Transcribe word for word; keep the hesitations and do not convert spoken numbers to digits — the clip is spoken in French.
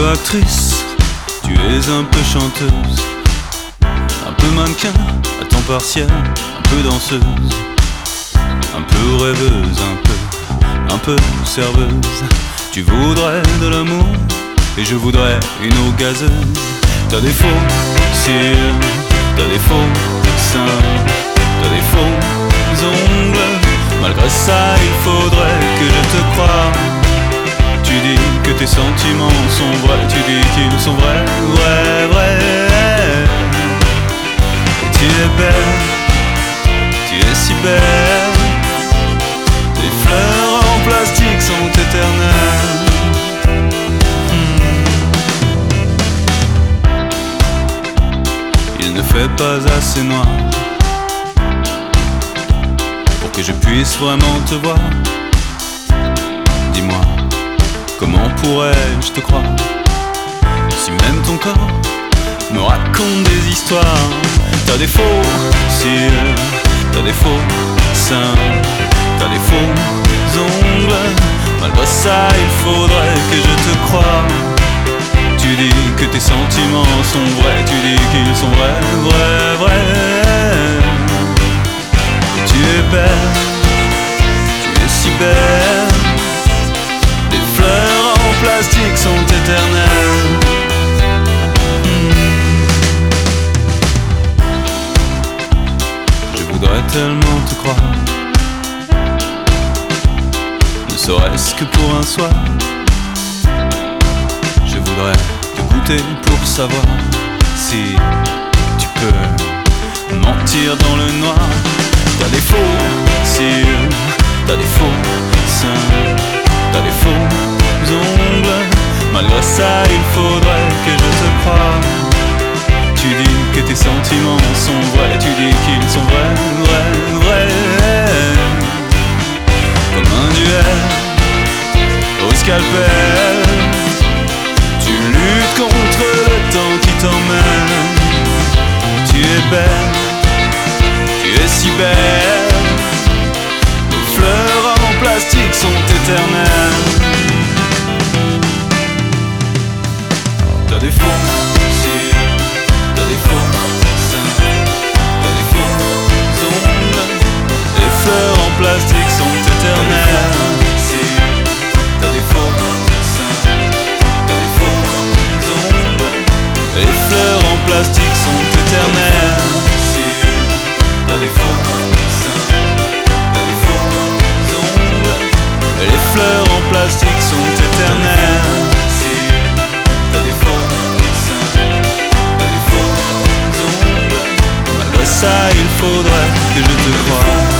actrice, tu es un peu chanteuse, un peu mannequin à temps partiel, un peu danseuse, un peu rêveuse, un peu, un peu serveuse. Tu voudrais de l'amour et je voudrais une eau gazeuse. T'as des faux cils, t'as des faux seins, t'as des faux ongles. Malgré ça, il faudrait que je te croie. Tu dis que tes sentiments sont vrais, tu dis qu'ils sont vrais, vrais, vrais. Et tu es belle, tu es si belle. Les fleurs en plastique sont éternelles. hmm. Il ne fait pas assez noir pour que je puisse vraiment te voir. Dis-moi, comment pourrais-je te croire si même ton corps me raconte des histoires? T'as des faux cils, t'as des faux seins, t'as des faux ongles. Malgré ça, il faudrait que je te croie. Tu dis que tes sentiments sont vrais, tu dis qu'ils sont vrais, vrais, vrais. Et tu es belle, tu es si belle. Les fleurs en plastique sont éternelles. hmm. Je voudrais tellement te croire, ne serait-ce que pour un soir. Je voudrais te goûter pour savoir si tu peux mentir dans le noir. T'as des faux cils, t'as des faux seins, t'as des faux ongles. Malgré ça, il faudrait que je te croie. Tu dis que tes sentiments sont vrais, tu dis qu'ils sont vrais, vrais, vrais. Comme un duel au scalpel, tu luttes contre le temps qui t'emmène. Tu es belle, tu es si belle. Les fleurs en plastique sont éternelles. T'as des faux cils, t'as des faux seins, t'as des faux ongles. Les fleurs en plastique sont éternelles. T'as des faux seins, t'as des faux ongles. Les fleurs en plastique sont éternelles. T'as des faux seins, t'as des faux ongles. Les fleurs en plastique sont éternelles. T'as des faux seins, t'as des faux ongles. Malgré ça, il faudrait que je te croie.